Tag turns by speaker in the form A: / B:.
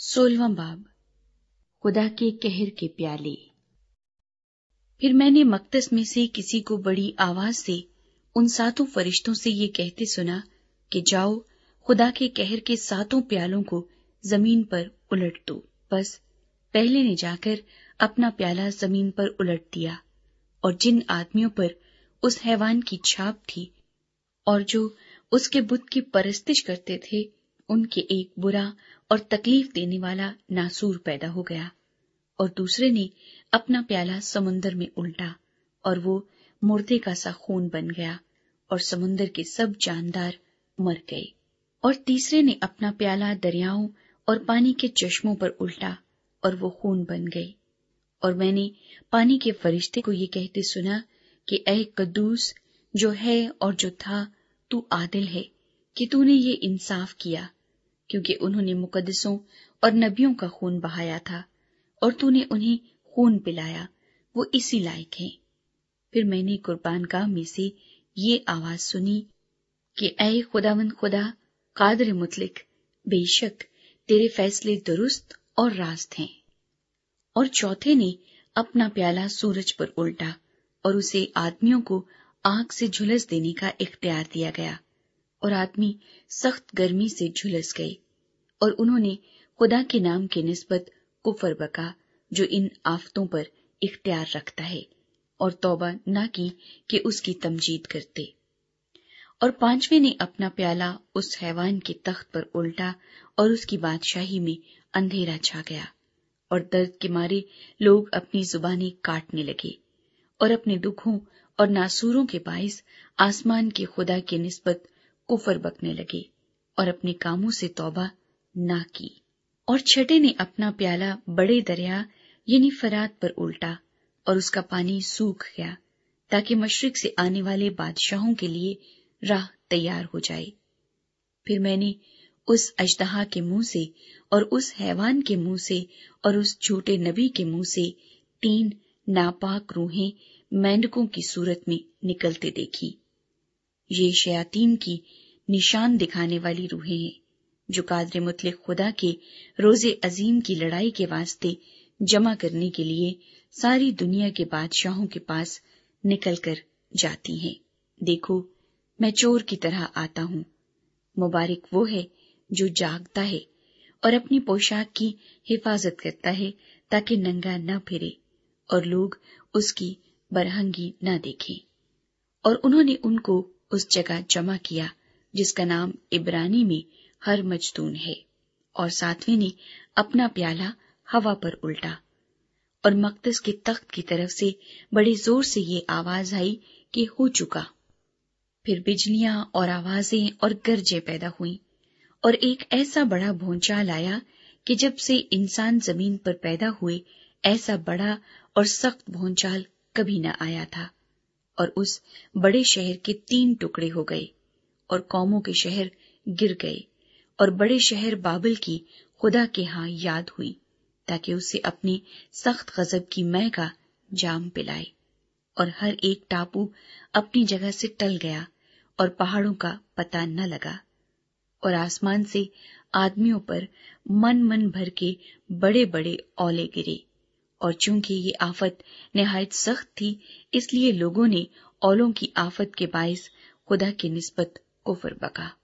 A: 16वां बाब। खुदा के कहर के प्याले। फिर मैंने मकदस में से किसी को बड़ी आवाज से उन 7 फरिश्तों से ये कहते सुना कि जाओ, खुदा के कहर के 7 प्यालों को जमीन पर उलट दो। बस पहले ने जाकर अपना प्याला जमीन पर उलट दिया, और जिन आदमियों पर उस हैवान की छाप थी और जो उसके बुत की परस्तिश करते थे, उनके एक बुरा और तकलीफ देने वाला नासूर पैदा हो गया। और दूसरे ने अपना प्याला समुन्दर में उल्टा, और वो मुर्दे का सा खून बन गया, और समुन्दर के सब जानदार मर गए। और तीसरे ने अपना प्याला दरियाओं और पानी के चश्मों पर उल्टा, और वो खून बन गए। और मैंने पानी के फरिश्ते को ये कहते सुना कि ऐ कद्दूस जो है और जो था, तू आदिल है कि तूने ये इंसाफ किया, क्योंकि उन्होंने मुकद्दसों और नबियों का खून बहाया था, और तूने उन्हें खून पिलाया, वो इसी लायक हैं। फिर मैंने कुर्बानगाह में से ये आवाज सुनी कि ऐ खुदावंद खुदा कादिर मुतलिक, बेशक तेरे फैसले दुरुस्त और रास्त हैं। और चौथे ने अपना प्याला सूरज पर उल्टा, और उसे आदमियों को आग से झुलस देने का इख्तियार दिया गया, और आदमी सख्त गर्मी से झुलस गए। और उन्होंने खुदा के नाम की निस्बत कुफर बका जो इन आफतों पर इख्तियार रखता है, और तौबा न की कि उसकी तमजीद करते। और 5वें ने अपना प्याला उस हैवान के तख्त पर उल्टा, और उसकी बादशाही में अंधेरा छा गया, और दर्द के मारे लोग अपनी जुबानें काटने लगे, और अपने दुखों और नासूरों के बाइस आसमान के खुदा की निस्बत कुफर बकने लगे, और अपने कामों से तौबा ना की। और 6 ने अपना प्याला बड़े दरिया यानी फरात पर उल्टा, और उसका पानी सूख गया, ताकि मशरिक से आने वाले बादशाहों के लिए राह तैयार हो जाए। फिर मैंने उस अजदहा के मुंह से और उस हैवान के मुंह से और उस झूठे नबी के मुंह से 3 नापाक रूहें मेंढकों की सूरत में निकलते देखी। ये शयातीन की निशान दिखाने वाली रूहें हैं, जो कादिर मुतलिक खुदा के रोजे अजीम की लड़ाई के वास्ते जमा करने के लिए सारी दुनिया के बादशाहों के पास निकल कर जाती हैं। देखो, मैं चोर की तरह आता हूँ। मुबारक वो है जो जागता है और अपनी पोशाक की हिफाजत करता है, ताकि नंगा न फिरे और लोग उसकी बरहंगी न देखें। और उन्होंने उनको उस जगह जमा किया जिसका नाम इब्रानी में हर मजदून है। और 7वें ने अपना प्याला हवा पर उल्टा, और मकदस के तख्त की तरफ से बड़े जोर से ये आवाज आई कि हो चुका। फिर बिजलियां और आवाजें और गरजें पैदा हुईं, और एक ऐसा बड़ा भूचाल आया कि जब से इंसान जमीन पर पैदा हुए ऐसा बड़ा और सख्त भूचाल कभी न आया था। और उस बड़े शहर के 3 टुकड़े हो गए, और कौमों के शहर गिर गए, और बड़े शहर बाबिल की खुदा के हां याद हुई, ताकि उसे अपने सख्त गजब की मै का जाम पिलाए। और हर एक टापू अपनी जगह से टल गया, और पहाड़ों का पता न लगा। और आसमान से आदमियों पर मन मन भर के बड़े बड़े औले गिरे। और चूंकि ये आफत निहायत सख्त थी, इसलिए लोगों ने औलों की आफत के बाइस खुदा की निस्बत कुफर बका।